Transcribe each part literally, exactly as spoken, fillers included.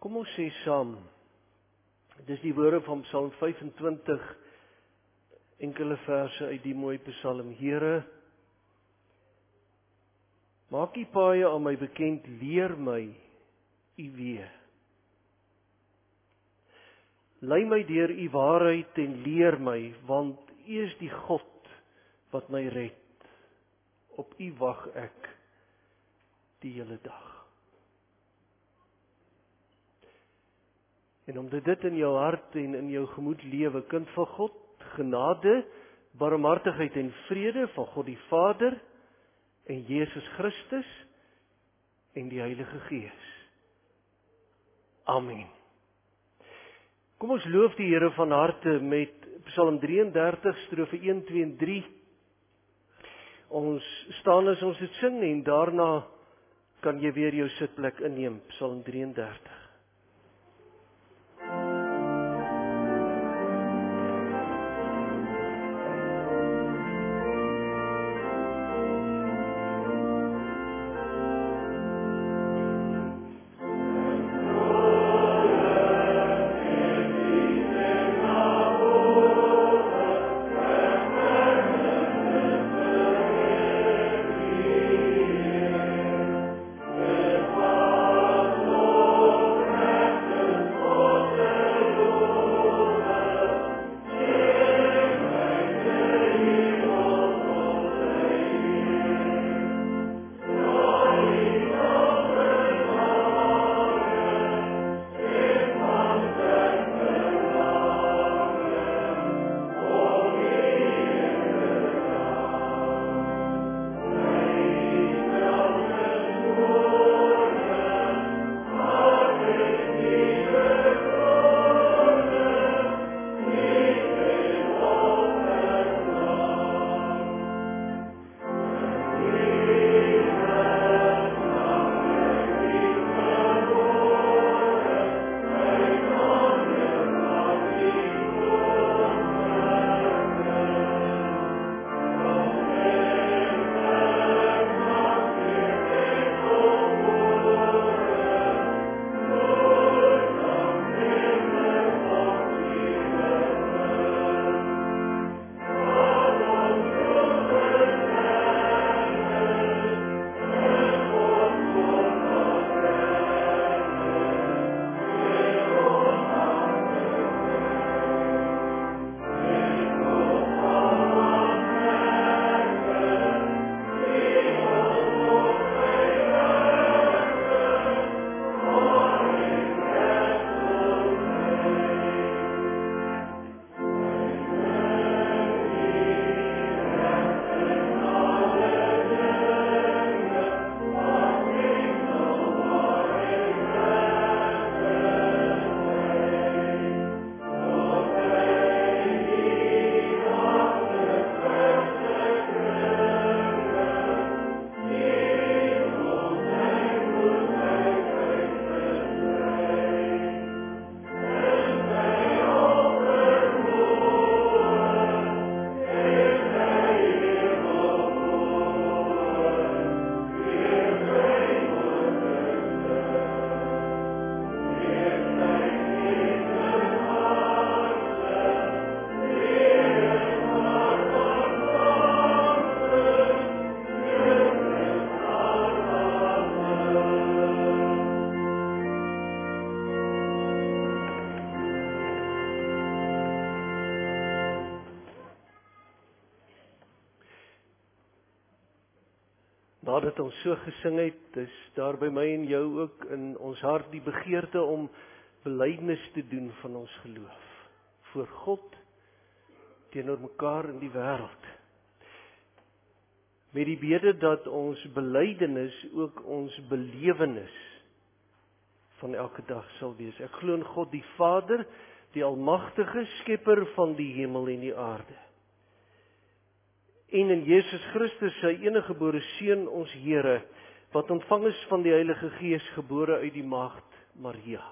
Kom ons sê saam, dis die woorde van Psalm vyf-en-twintig, enkele verse uit die mooi Psalm. Here, maak U paaie aan my bekend, leer my U weë. Lei my deur U waarheid en leer my, want U is die God wat my red. Op U wag ek die hele dag. En omdat dit in jou hart en in jou gemoed lewe, kind van God, genade, barmhartigheid en vrede van God die Vader en Jesus Christus en die Heilige Gees. Amen. Kom ons loof die Here van harte met Psalm drieëndertig, strofe een, twee en drie. Ons staan as ons dit sing en daarna kan jy weer jou sitplek inneem, Psalm drieëndertig. Nadat ons so gesing het, is daar by my en jou ook in ons hart die begeerte om belydenis te doen van ons geloof. Voor God, teenoor mekaar in die wêreld. Met die bede dat ons belydenis ook ons belewenis van elke dag sal wees. Ek glo in God die Vader, die almagtige skepper van die hemel en die aarde. En in Jesus Christus, sy eniggebore Seun, ons Here, wat ontvang is van die Heilige Gees, gebore uit die maagd Maria.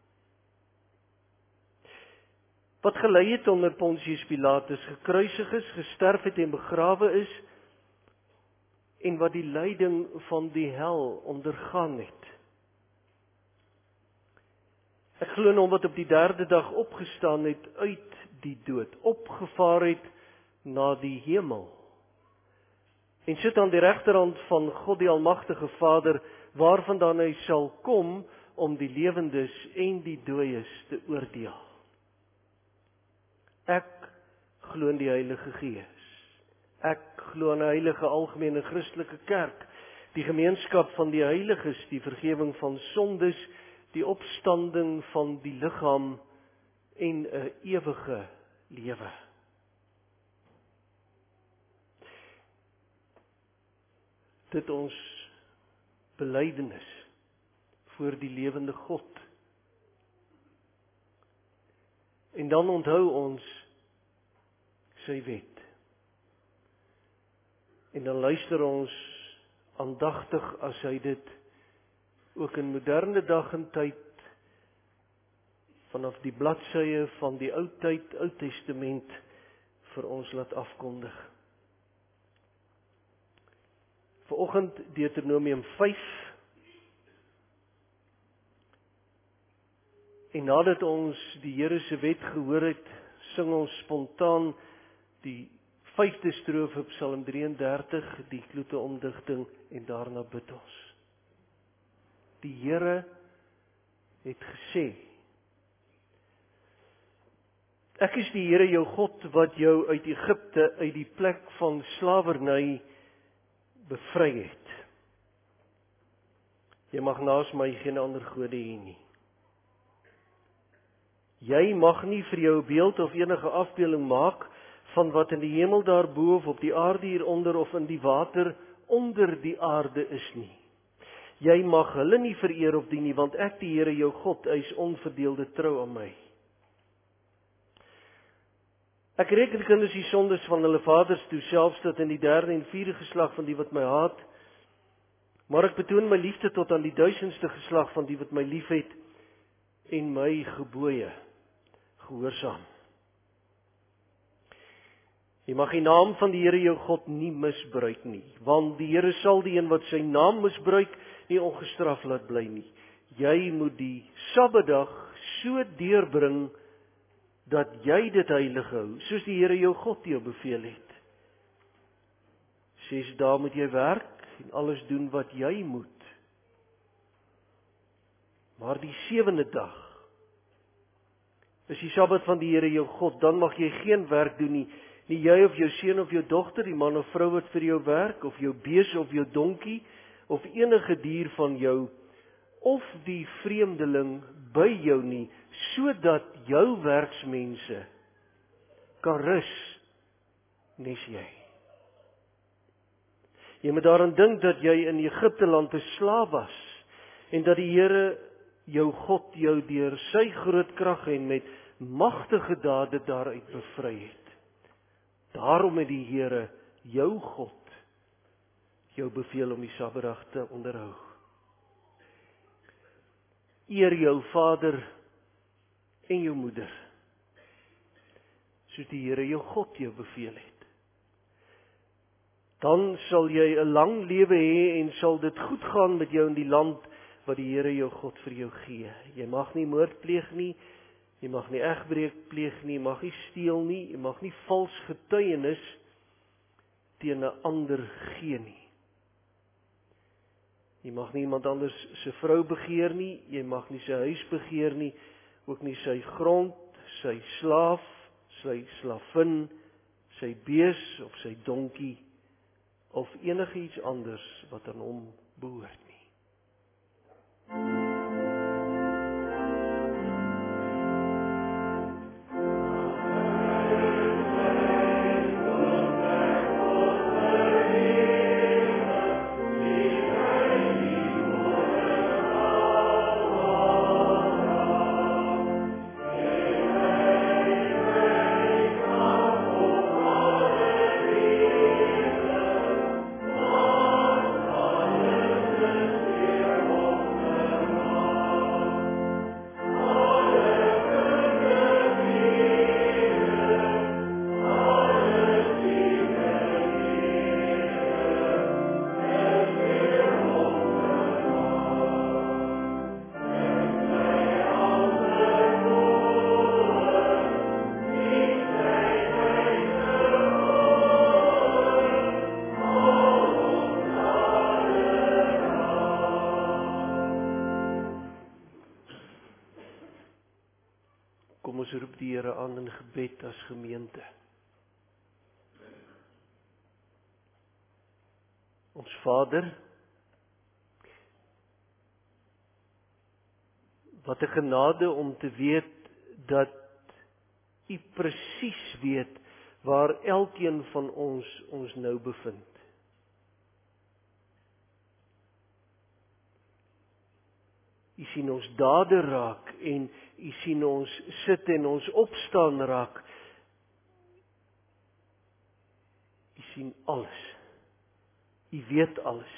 Wat gelei het onder Pontius Pilatus, gekruisig is, gesterf het en begrawe is, en wat die lyding van die hel ondergaan het. Ek glo in hom wat op die derde dag opgestaan het uit die dood, opgevaar het na die hemel, en sit aan die regterhand van God die Almagtige Vader, waarvandaan hy sal kom om die lewendes en die dooies te oordeel. Ek glo in die Heilige Gees. Ek glo in 'n heilige algemene Christelike kerk, die gemeenskap van die heiliges, die vergifnis van sondes, die opstanding van die liggaam en 'n ewige lewe. Dit ons belydenis voor die lewende God. En dan onthou ons sy wet. En dan luister ons aandagtig as hy dit ook in moderne dag en tyd vanaf die bladsye van die Ou Tyd, Ou Testament vir ons laat afkondig. Vanoggend Deuteronomium vyf. En nadat ons die Here se wet gehoor het, sing ons spontaan die vyfde strofe Psalm drieëndertig, die kloete omdigting, en daarna bid ons. Die Here het gesê: Ek is die Here jou God wat jou uit Egipte, uit die plek van slawerny bevry het. Jy mag naas my geen ander gode hê nie. Jy mag nie vir jou 'n beeld of enige afbeelding maak van wat in die hemel daarbo of op die aarde hieronder of in die water onder die aarde is nie. Jy mag hulle nie vereer of dien nie, want ek die Here jou God, hy is onverdeelde trou aan my. Ek reken kinders die sondes van hulle vaders toe, selfs tot in die derde en vierde geslag van die wat my haat, maar ek betoon my liefde tot aan die duisendste geslag van die wat my liefhet en my gebooie gehoorsaam. Jy mag die naam van die Here jou God nie misbruik nie, want die Here sal die een wat sy naam misbruik nie ongestraf laat bly nie. Jy moet die Sabbatdag so deurbring dat jy dit heilig hou, soos die Here jou God jou beveel het. Ses dae moet jy werk en alles doen wat jy moet. Maar die sewende dag is die Sabbat van die Here jou God, dan mag jy geen werk doen nie, nie jy of jou seun of jou dogter, die man of vrou wat vir jou werk, of jou bees of jou donkie, of enige dier van jou, of die vreemdeling by jou nie, sodat jou werksmense kan rus, nes jy. Jy moet daaraan dink dat jy in Egipte land 'n slaaf was, en dat die Here jou God jou deur sy groot krag en met magtige dade daaruit bevry het. Daarom het die Here, jou God, jou beveel om die Sabbatdag te onderhou. Eer jou vader en jou moeder, soos die Here jou God jou beveel het. Dan sal jy 'n lang lewe hê en sal dit goed gaan met jou in die land wat die Here jou God vir jou gee. Jy mag nie moord pleeg nie, jy mag nie egbreek pleeg nie, jy mag nie steel nie, jy mag nie vals getuienis teen 'n ander gee nie. Jy mag nie iemand anders se vrou begeer nie, jy mag nie sy huis begeer nie, ook nie sy grond, sy slaaf, sy slavin, sy bees of sy donkie, of enige iets anders wat aan hom behoort nie. Kom ons roep die Here aan in gebed as gemeente. Ons Vader, wat 'n genade om te weet dat U presies weet waar elkeen van ons ons nou bevind. U sien ons dade raak en U sien ons sit en ons opstaan raak. U sien alles. U weet alles.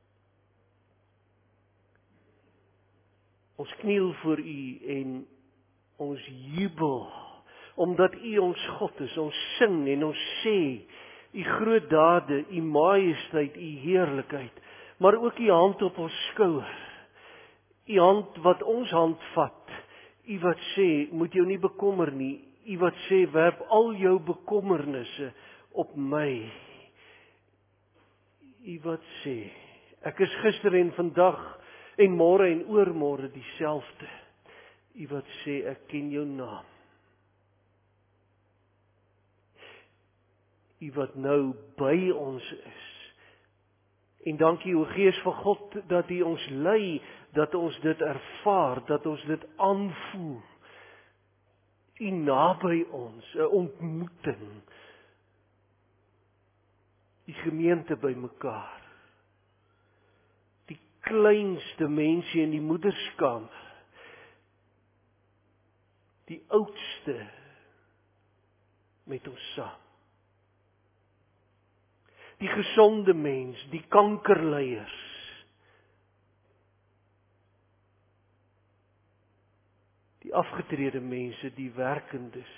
Ons kniel voor U en ons jubel, omdat U ons God is. Ons sing en ons sê U groot dade, U majesteit, U heerlikheid, maar ook U hand op ons skouer. U hand wat ons hand vat. U wat sê, moet jou nie bekommer nie. U wat sê, werp al jou bekommernisse op my. U wat sê, ek is gister en vandag en môre en oormôre dieselfde. U wat sê, ek ken jou naam. U wat nou by ons is. En dankie o Gees van God dat U ons lei, dat ons dit ervaar, dat ons dit aanvoel. U naby ons, 'n ontmoeting. Die gemeente bymekaar. Die kleinste mense in die moederskamer. Die oudste met ons saam. Die gesonde mens, die kankerleiers. Die afgetrede mense, die werkendes.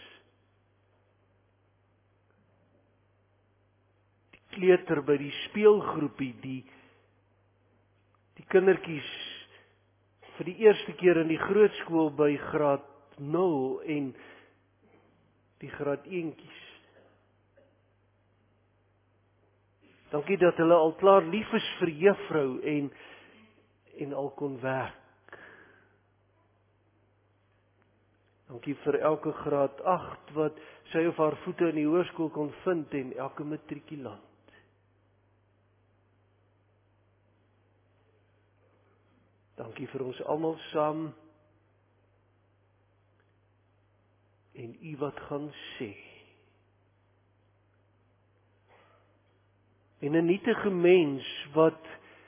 Die kleuter by die speelgroepie, die die kindertjies vir die eerste keer in die grootskool by graad nul en die graad eentjies. Dankie dat hulle al klaar lief is vir juffrou en en al kon werk. Dankie vir elke graad agt wat sy of haar voete in die hoërskool kon vind en elke matrikulant. Dankie vir ons almal saam en U wat gaan sê. En 'n nietige mens wat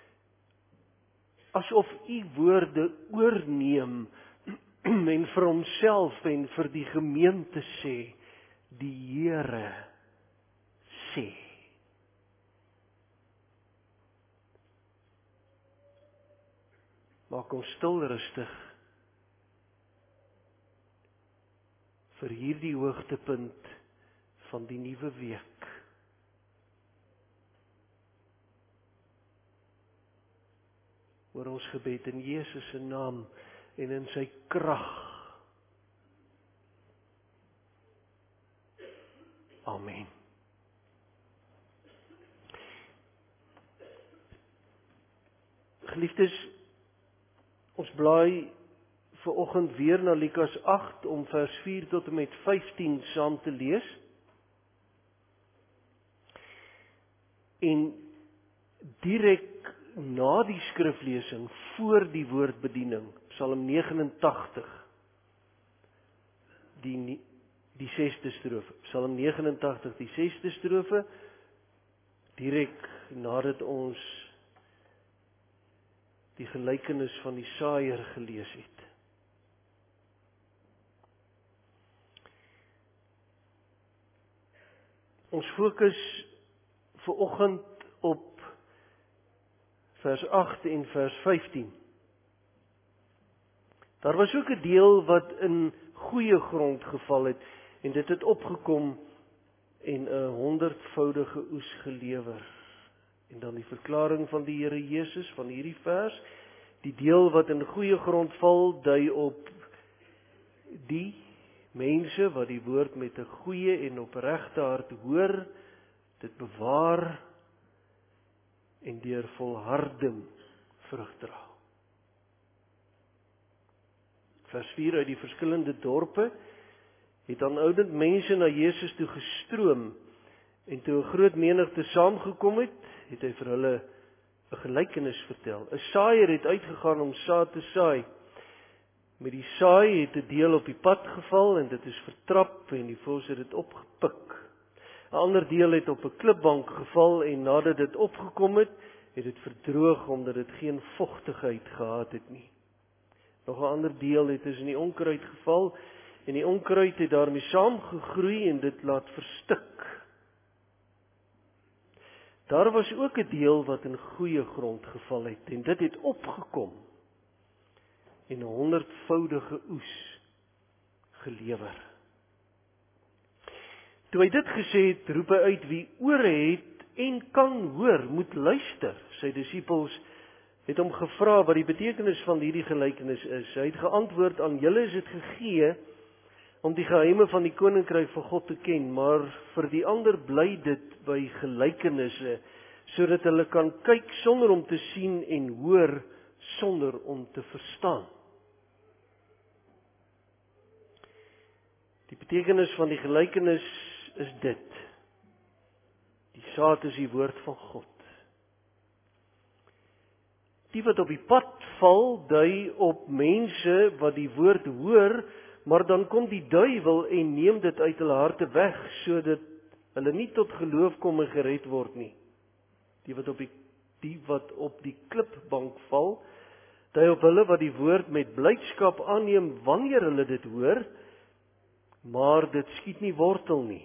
asof U woorde oorneem en vir homself en vir die gemeente sê, die Here sê. Maak ons stil rustig vir hierdie hoogtepunt van die nuwe week. Hoor ons gebed in Jesus se naam en in sy krag. Amen. Geliefdes, ons blaai vir oggend weer na Lukas agt om vers vier tot en met vyftien saam te lees. En direk na die skriflesing voor die woordbediening, Psalm nege en tagtig, die die sesde strofe, Psalm nege en tagtig, die sesde strofe, direk nadat ons die gelykenis van die saaiër gelees het. Ons fokus vir oggend op vers agt en vers vyftien. Daar was ook 'n deel wat in goeie grond geval het en dit het opgekom en 'n honderdvoudige oes gelewer. En dan die verklaring van die Here Jesus van hierdie vers, die deel wat in goeie grond val, dui op die mense wat die woord met 'n goeie en opregte hart hoor, dit bewaar en deur volharding vrug dra. Vers vier uit die verskillende dorpe het aanhoudend mense na Jesus toe gestroom, en toe 'n groot menigte saamgekom het, het hy vir hulle 'n gelykenis vertel. 'n Saaiër het uitgegaan om saad te saai. Met die saai het 'n deel op die pad geval en dit is vertrap en die voëls het dit opgepik. 'n Ander deel het op 'n klipbank geval en nadat dit opgekom het, het dit verdroog omdat dit geen vogtigheid gehad het nie. Nog 'n ander deel het tussen die onkruid geval en die onkruid het daarmee saamgegroei en dit laat verstik. Daar was ook 'n deel wat in goeie grond geval het en dit het opgekom en 'n honderdvoudige oes gelewer. Toe hy dit gesê het, roep hy uit: wie ore het en kan hoor, moet luister. Sy disippels het hom gevra wat die betekenis van hierdie gelykenis is. Hy het geantwoord: aan julle is dit gegee om die geheime van die koninkryk van God te ken, maar vir die ander bly dit by gelykenisse, sodat hulle kan kyk sonder om te sien en hoor sonder om te verstaan. Die betekenis van die gelykenis is dit: die saad is die woord van God. Die wat op die pad val, dui op mense wat die woord hoor, maar dan kom die duiwel en neem dit uit hulle harte weg, sodat hulle nie tot geloof kom en gered word nie. Die wat op die, die wat op die klipbank val, dui op hulle wat die woord met blydskap aanneem wanneer hulle dit hoor, maar dit skiet nie wortel nie.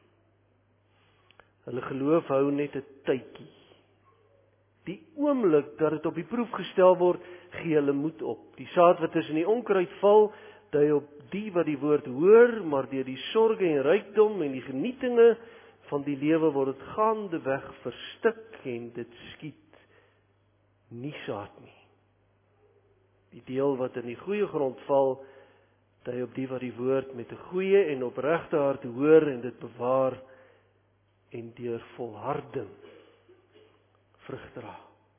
Hulle geloof hou net 'n tydjie. Die oomblik dat dit op die proef gestel word, gee hulle moed op. Die saad wat tussen die onkruid val, dui op die wat die woord hoor, maar deur die sorge en rykdom en die genietinge van die lewe word dit gaandeweg verstik en dit skiet nie saad nie. Die deel wat in die goeie grond val, dui op die wat die woord met 'n goeie en opregte hart hoor en dit bewaar en deur volharding vrug dra.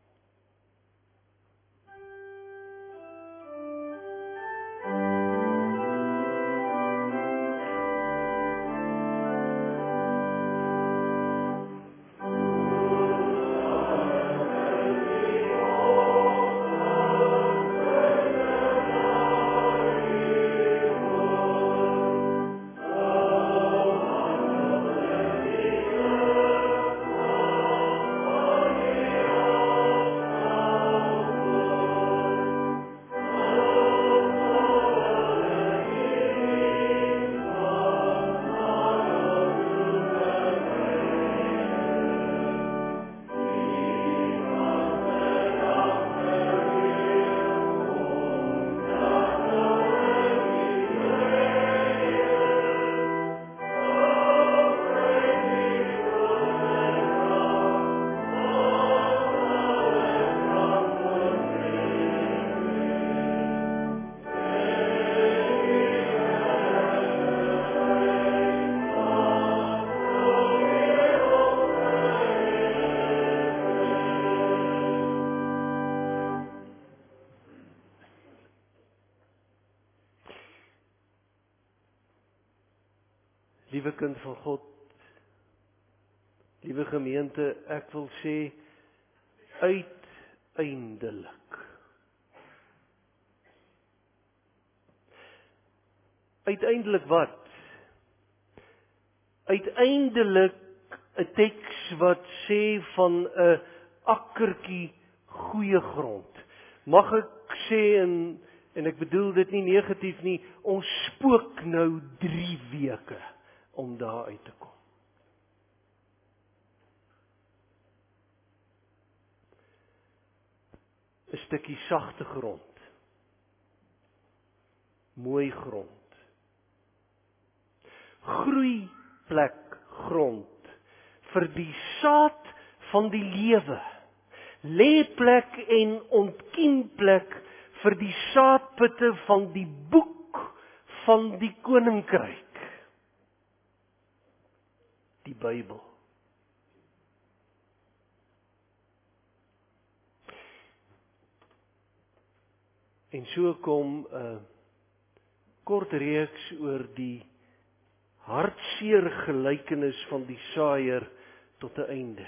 Liewe kind van God, liewe gemeente, ek wil sê uiteindelik. Uiteindelik wat? Uiteindelik 'n teks wat sê van 'n akkertjie goeie grond. Mag ek sê, en, en ek bedoel dit nie negatief nie, ons spook nou drie weke om daar uit te kom. Een stukkie sagte grond. Mooi grond. Groeiplek grond vir die saad van die lewe. Lêplek en ontkiemplek vir die saadputte van die boek van die koninkryk. Die Bybel. En so kom 'n uh, kort reeks oor die hartseer gelykenis van die saaiër tot 'n einde.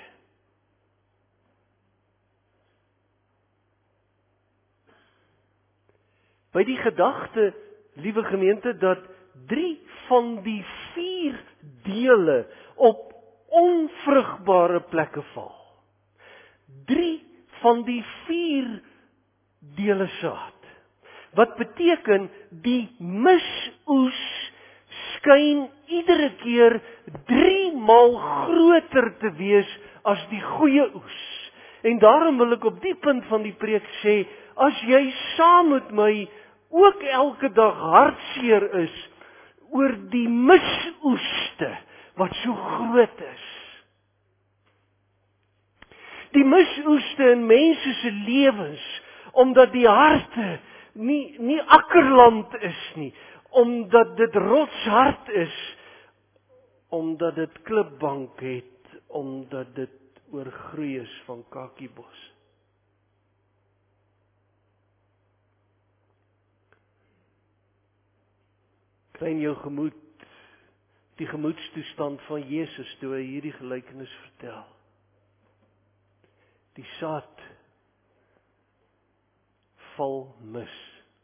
By die gedagte, liewe gemeente, dat drie van die vier dele op onvrugbare plekke val. Drie van die vier dele saad. Wat beteken die misoes skyn iedere keer drie maal groter te wees as die goeie oes. En daarom wil ek op die punt van die preek sê, as jy saam met my ook elke dag hartseer is oor die misoeste wat so groot is. Die misoeste in mense se lewens, omdat die harte nie nie akkerland is nie, omdat dit rotshard is, omdat dit klipbank het, omdat dit oorgroei is van kakiebos. Kry in jou gemoed die gemoedstoestand van Jesus toe hy hierdie gelykenis vertel. Die saad val mis.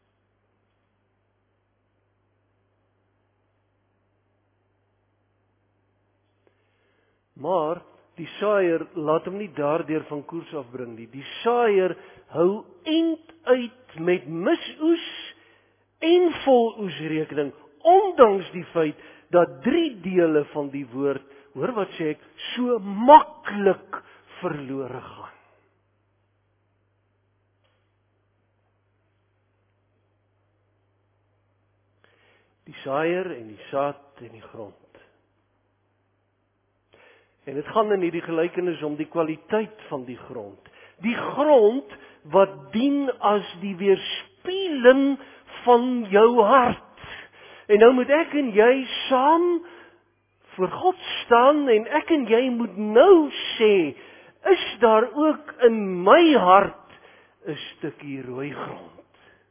Maar die saaiër laat hom nie daardeur van koers afbring nie. Die saaiër hou end uit met misoes en voloes rekening, ondanks die feit dat drie dele van die woord, hoor wat sê ek, so maklik verlore gaan. Die saaiër en die saad en die grond. En dit gaan in hierdie gelykenis om die kwaliteit van die grond. Die grond wat dien as die weerspieëling van jou hart. En nou moet ek en jy saam voor God staan en ek en jy moet nou sê, is daar ook in my hart 'n stukkie rooi grond?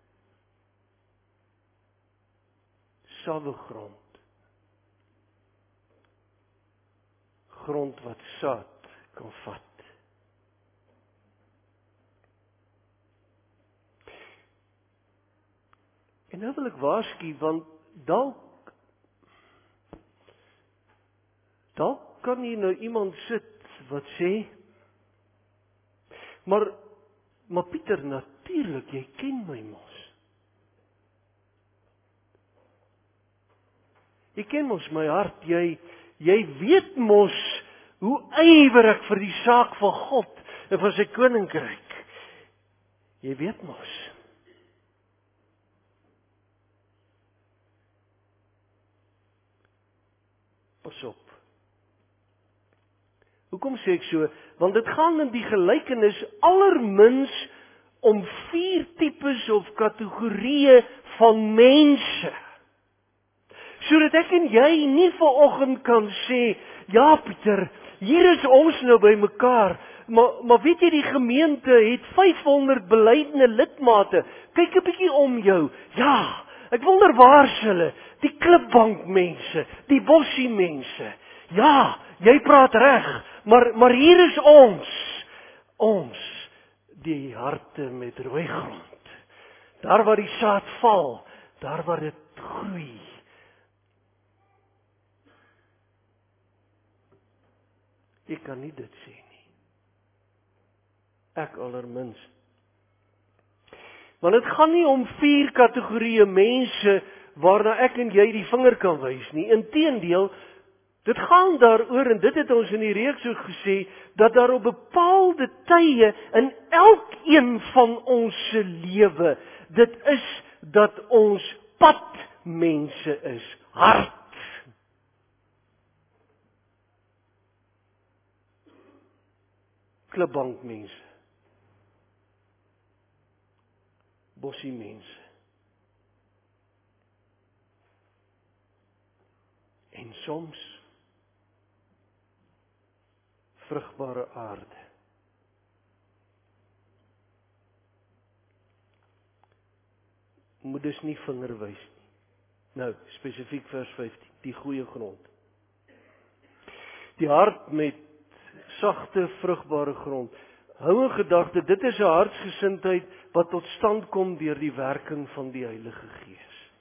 Sawwe grond. Grond wat saad kan vat. En nou wil ek waarsku, want dalk dalk kan hier nou iemand sit wat sê, maar maar Pieter, natuurlik, jy ken my mos. Jy ken mos my hart, jy jy weet mos hoe ywer ek vir die saak van God en van sy koninkryk. Jy weet mos. Pas op. Hoekom sê ek so? Want dit gaan in die gelykenis allermins om vier tipes of kategorieë van mense. Sodat ek en jy nie vanoggend kan sê, ja Pieter, hier is ons nou by mekaar, maar, maar weet jy, die gemeente het vyfhonderd belydende lidmate, kyk 'n bietjie om jou, ja, ek wonder waar is hulle, die klipbank mense, die bossie mense, ja, jy praat reg, maar, maar hier is ons, ons, die harte met rooi grond, daar waar die saad val, daar waar dit groei. Ek kan nie dit sê nie. Ek allerminst. Want dit gaan nie om vier kategorieë mense waarna ek en jy die vinger kan wys nie. Inteendeel, dit gaan daaroor, en dit het ons in die reeks ook gesê, dat daar op bepaalde tye in elkeen van ons se lewe, dit is dat ons padmense is, hart. Klipbankmense, bossie mense, en soms vrugbare aarde. Moet dus nie vinger wys nie. Nou, spesifiek vers vyftien, die goeie grond. Die hart met sagte, vrugbare grond. Hou in gedagte, dit is 'n hartsgesindheid wat tot stand kom deur die werking van die Heilige Gees.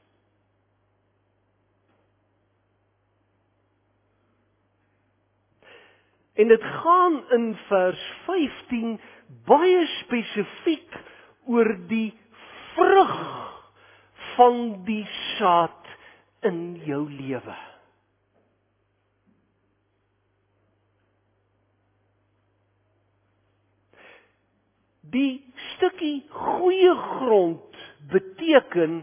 En dit gaan in vers vyftien baie spesifiek oor die vrug van die saad in jou lewe. Die stukkie goeie grond beteken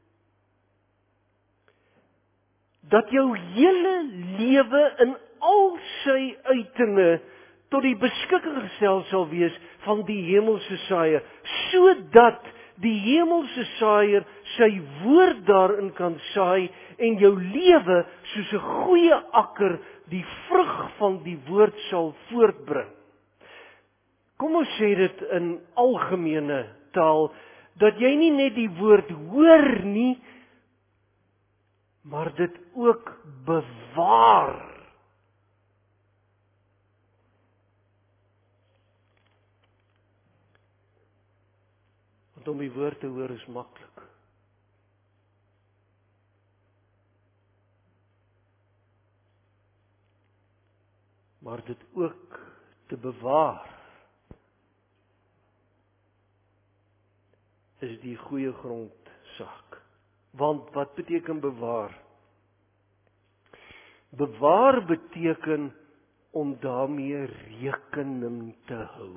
dat jou hele lewe in al sy uitinge tot die beskikking gestel sal wees van die hemelse saaiër, sodat die hemelse saaiër sy woord daarin kan saai en jou lewe soos 'n goeie akker die vrug van die woord sal voortbring. Kom ons sê dit in algemene taal, dat jy nie net die woord hoor nie, maar dit ook bewaar. Want om die woord te hoor is maklik. Maar dit ook te bewaar is die goeie grondsaak. Want wat beteken bewaar? Bewaar beteken om daarmee rekening te hou.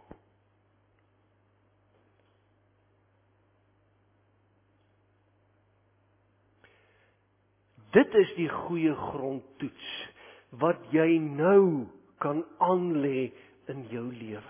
Dit is die goeie grondtoets wat jy nou kan aanlê in jou lewe.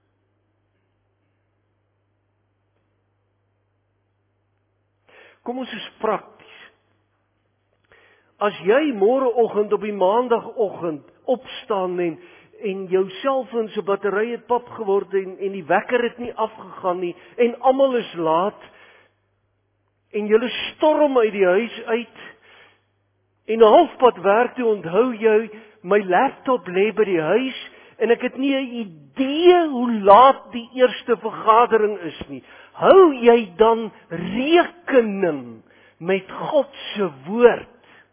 Kom ons is prakties. As jy môreoggend op die maandagoggend opstaan en en jou selfoon se battery het pap geword en en die wekker het nie afgegaan nie en almal is laat en jy storm uit die huis uit en halfpad werk toe onthou jy my laptop lê by die huis en ek het nie 'n idee hoe laat die eerste vergadering is nie. Hou jy dan rekening met God se woord?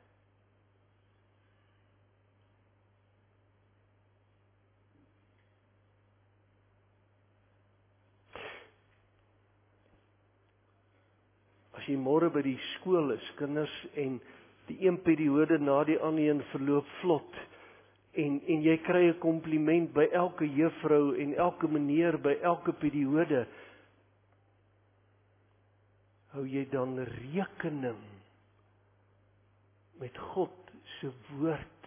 As jy môre by die skool is, kinders, en die een periode na die ander een verloop vlot, en en jy kry 'n kompliment by elke juffrou en elke meneer by elke periode, hou jy dan rekening met God se woord?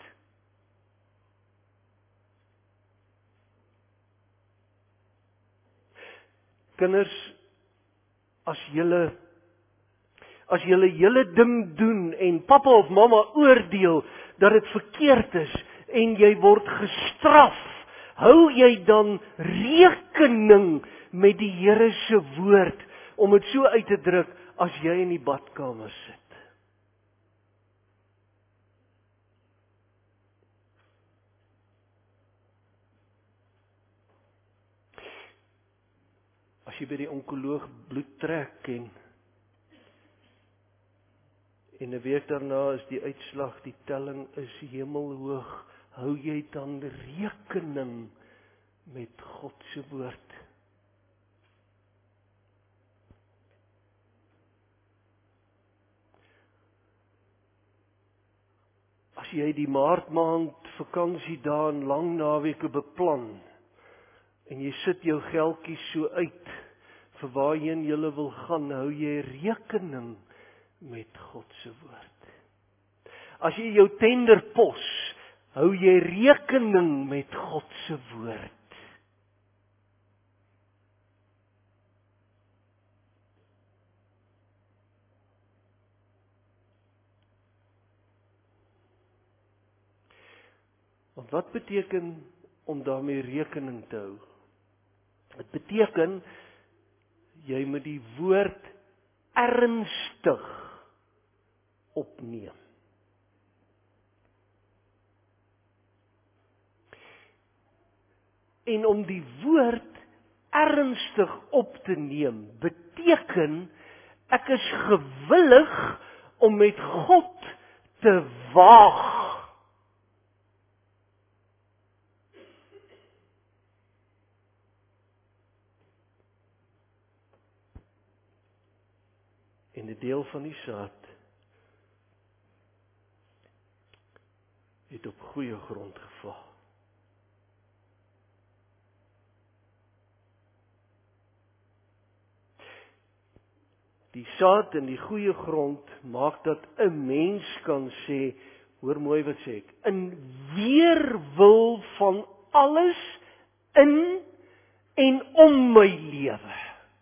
Kinders, as julle as julle julle ding doen en pappa of mamma oordeel dat dit verkeerd is en jy word gestraf, hou jy dan rekening met die Here se woord, om dit so uit te druk, as jy in die badkamer sit? As jy by die onkoloog bloed trek en en 'n week daarna is die uitslag, die telling is hemelhoog, hou jy dan rekening met God se woord? As jy die maart maand vakansie daar in lang naweke beplan en jy sit jou geldjies so uit vir waarheen jy wil gaan, hou jy rekening met God se woord? As jy jou tender pos, hou jy rekening met God se woord? Want wat beteken om daarmee rekening te hou? Dit beteken jy moet die woord ernstig opneem. En om die woord ernstig op te neem, beteken ek is gewillig om met God te waag. En 'n deel van die saad het op goeie grond geval. Die saad in die goeie grond maak dat 'n mens kan sê, hoor mooi wat sê ek, in weerwil van alles in en om my lewe.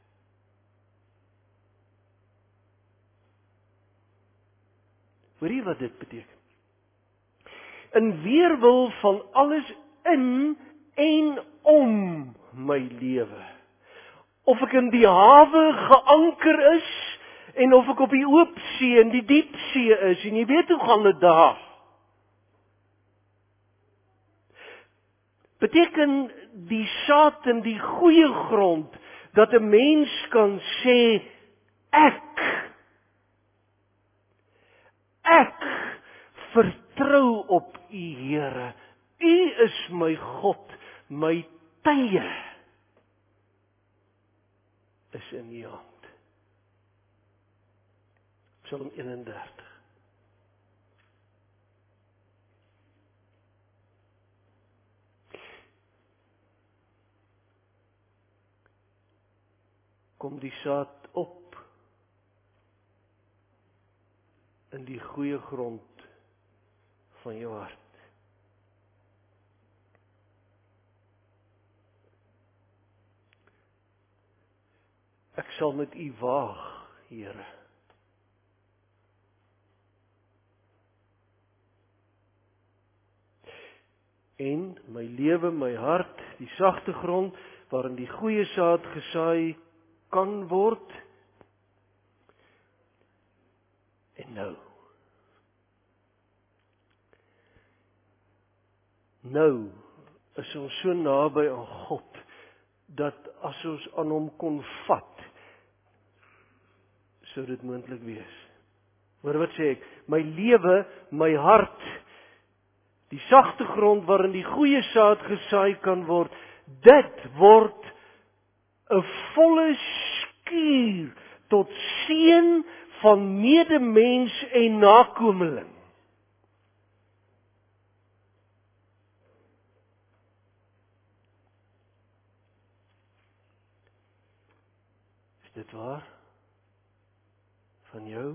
Hoor jy wat dit beteken? In weerwil van alles in en om my lewe. Of ek in die hawe geanker is, en of ek op die oop see en die diep see is, en jy weet hoe gaan dit daar. Beteken die saad in die goeie grond, dat 'n mens kan sê, ek, ek vertrou op U Here. U is my God, my tye is in U hand. Psalm eenendertig. Kom die saad op in die goeie grond van jou hart. Ek sal met U waag, Here. En my lewe, my hart, die sagte grond waarin die goeie saad gesaai kan word. En nou. Nou is ons so naby aan God, dat as ons aan hom kon vat, sou dit moontlik wees. Hoor wat sê ek? My lewe, my hart, die sagte grond waarin die goeie saad gesaai kan word, dit word 'n volle skuur tot seën van medemens en nakomeling. Is dit waar? Van jou?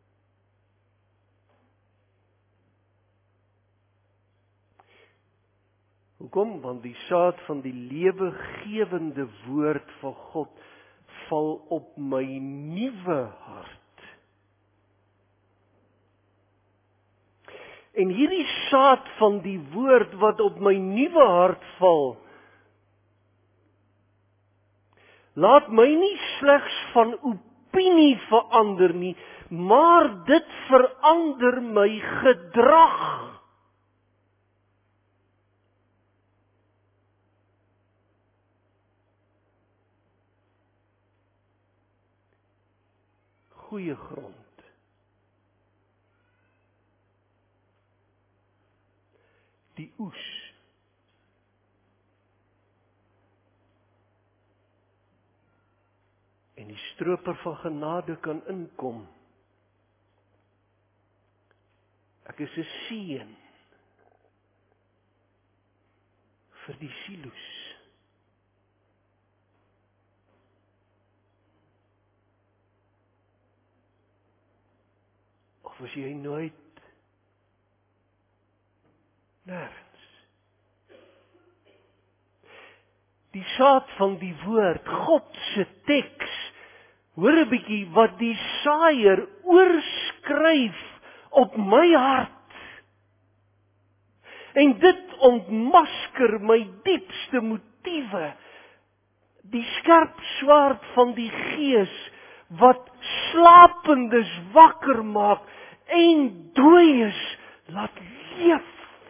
Hoekom? Want die saad van die lewegewende woord van God val op my nuwe hart. En hierdie saad van die woord wat op my nuwe hart val, laat my nie slegs van opinie verander nie, maar dit verander my gedrag. Goeie grond. Die oes. En die stroper van genade kan inkom. Ek is 'n seën vir die silo's. Of was jy nooit nergens? Die saad van die woord, God se teks, hoor 'n bietjie wat die saaier oorskryf op my hart. En dit ontmasker my diepste motiewe, die skerp swaard van die Gees wat slapendes wakker maak en dooies laat leef.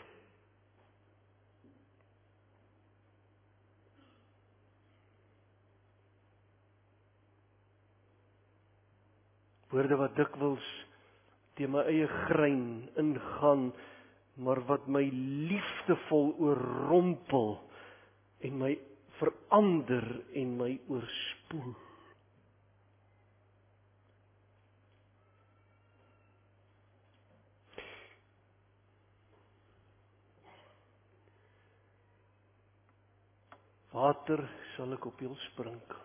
Woorde wat dikwels teen my eie grein ingaan, maar wat my liefdevol oorrompel en my verander en my oorspoel. Water sal ek op jou sprinkel.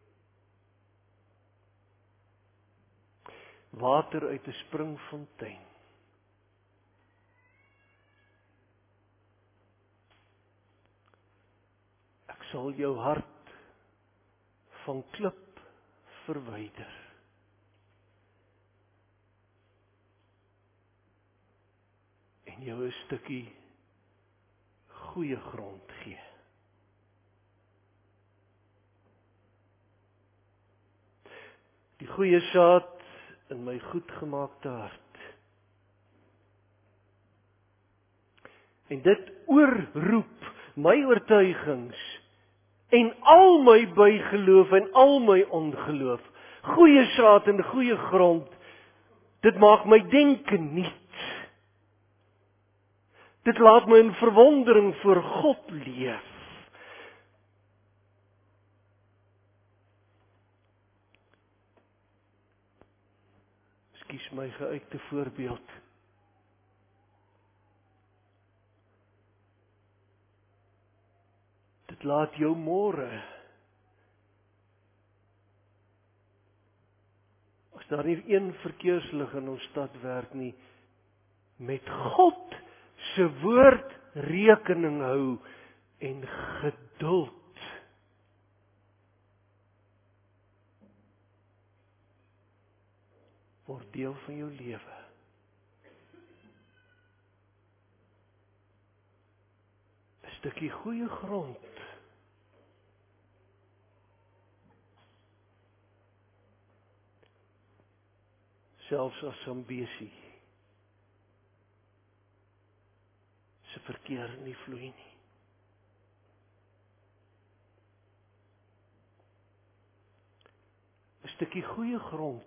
Water uit 'n springfontein. Ek sal jou hart van klip verwyder. En jou 'n stukkie goeie grond gee. Die goeie saad in my goedgemaakte hart. En dit oorroep my oortuigings en al my bygeloof en al my ongeloof. Goeie saad en goeie grond, dit maak my denke nuut. Dit laat my in verwondering voor God leef. Kies my geuite voorbeeld. Dit laat jou môre, as daar nie een verkeerslig in ons stad werk nie, met God se woord rekening hou en geduld. Word deel van jou lewe. 'n Stukkie goeie grond. Selfs as ambisie se verkeer nie vloei nie. 'n Stukkie goeie grond.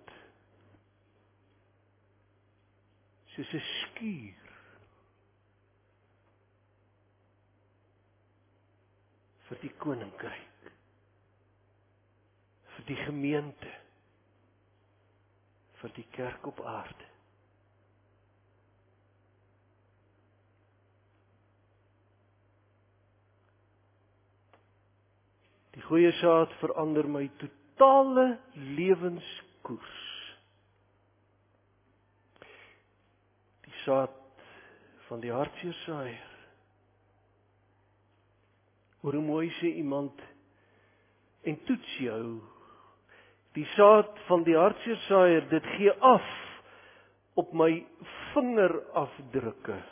Soos 'n skuur vir die koninkryk, vir die gemeente, vir die kerk op aarde. Die goeie saad verander my totale lewenskoers. Saad van die hartseer saaier. Hoe mooi sê iemand, en toets jou, die saad van die hartseer saaier, dit gee af op my vingerafdrukke.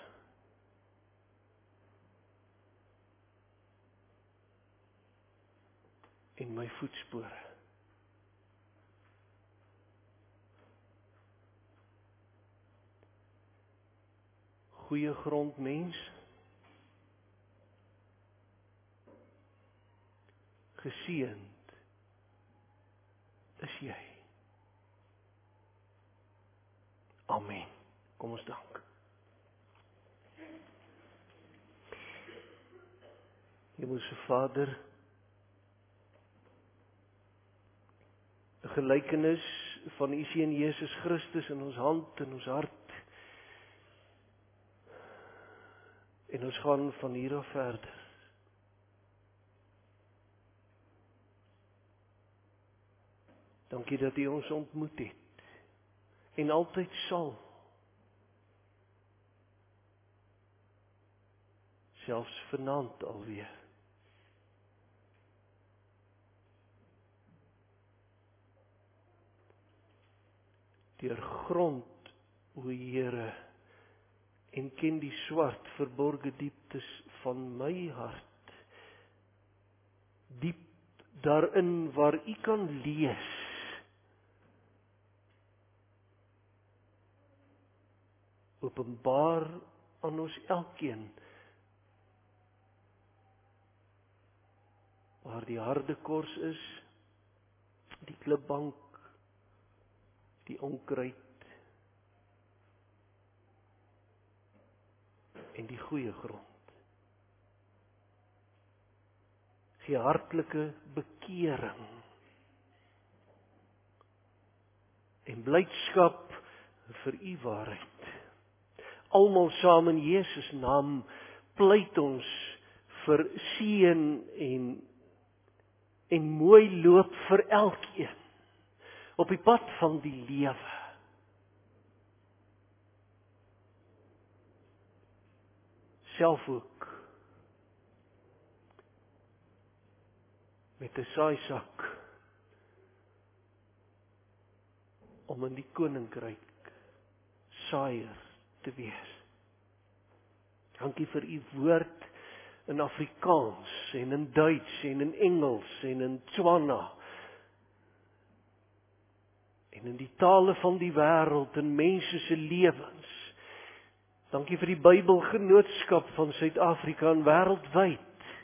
En my voetspore. Goeie grondmens, geseënd is jy. Amen. Kom ons dank. Hemelse Vader, 'n gelykenis van U seun Jesus Christus in ons hand en ons hart. En ons gaan van hier af verder. Dankie dat U ons ontmoet het. En altyd sal. Selfs vanaand alweer. Deur grond, o Here, en ken die swart verborge dieptes van my hart. Diep daarin waar U kan lees. openbaar aan ons elkeen waar die harde kors is, die klipbank, die onkruid en die goeie grond. Gee hartlike bekering en blydskap vir u waarheid. Almal saam in Jesus naam pleit ons vir seën en en mooi loop vir elkeen op die pad van die lewe. Self ook met 'n saaisak om in die koninkryk saaier te wees. Dankie vir u woord in Afrikaans en in Duits en in Engels en in Tswana en in die tale van die wêreld en mense se lewens. Dankie vir die Bybelgenootskap van Suid-Afrika en wêreldwyd.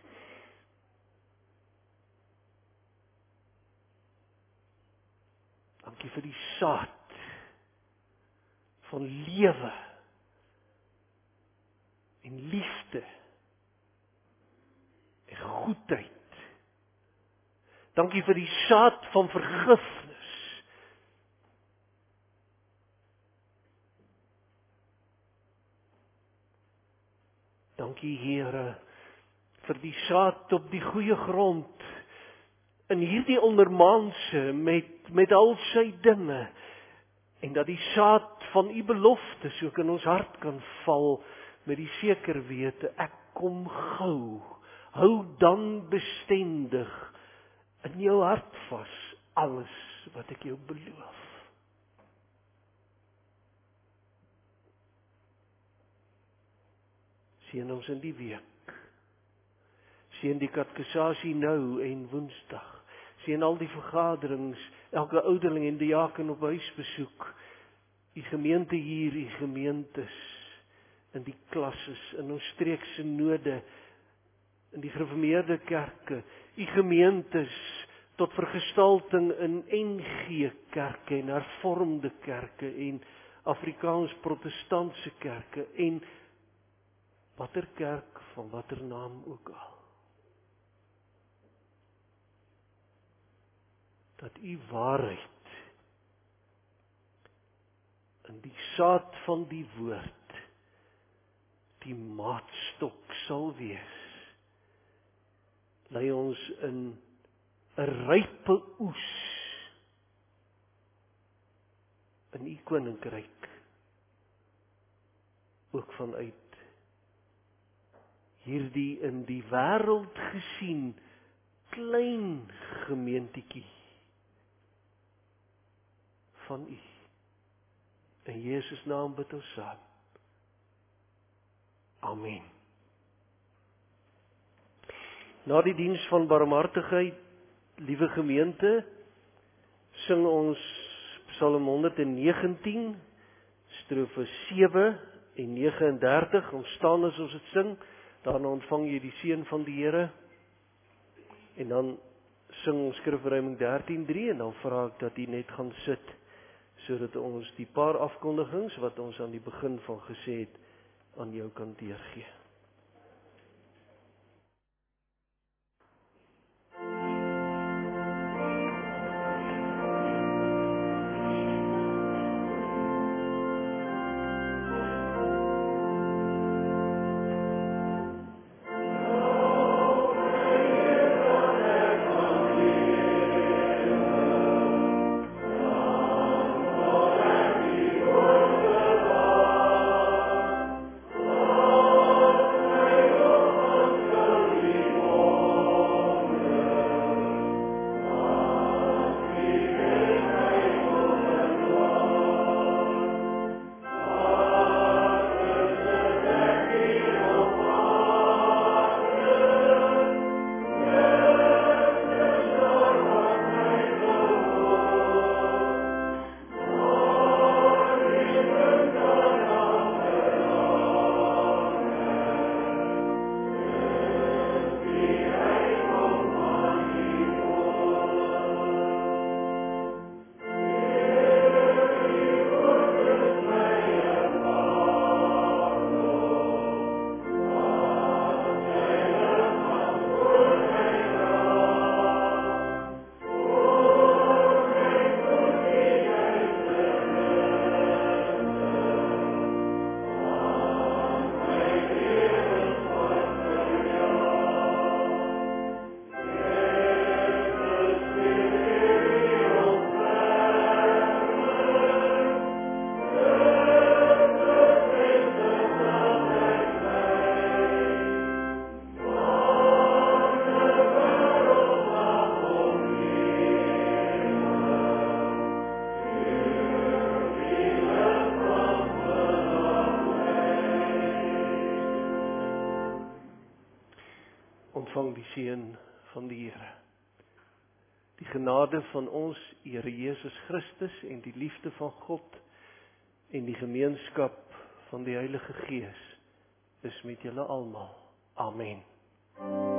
Dankie vir die saad van lewe en liefde en goedheid. Dankie vir die saad van vergifnis. Dankie Here vir die saad op die goeie grond in hierdie ondermaanse met met al sy dinge en dat die saad van u beloftes ook in ons hart kan val met die seker wete ek kom gou. Hou dan bestendig in jou hart vas alles wat ek jou beloof. Seën ons in die week. Seën die katkesasie nou en Woensdag. Seën al die vergaderings, elke ouderling en diaken op huisbesoek. Die gemeente hier, die gemeentes in die klasses, in ons streekse node, in die gereformeerde kerke, die gemeentes tot vergestalting in N G kerke en hervormde kerke en Afrikaans protestantse kerke en watter kerk van watter naam ook al. Dat u waarheid in die saad van die woord die maatstok sal wees. Lei ons in 'n rype oes in u koninkryk, ook vanuit hierdie in die wêreld gesien klein gemeentjie van u. In Jesus naam bid ons saam. Amen. Na die diens van barmhartigheid, liewe gemeente, sing ons Psalm honderd negentien, strofe sewe en nege en dertig. Ons staan as ons dit sing, daarna ontvang jy die seën van die Here. En dan sing ons skrifruiming dertien drie en dan vra ek dat jy net gaan sit, sodat ons die paar afkondigings wat ons aan die begin van gesê het, aan jou kan deurgee. Oh ontvang die seën van die Here. Die genade van ons Here Jesus Christus en die liefde van God en die gemeenskap van die Heilige Gees is met julle almal. Amen.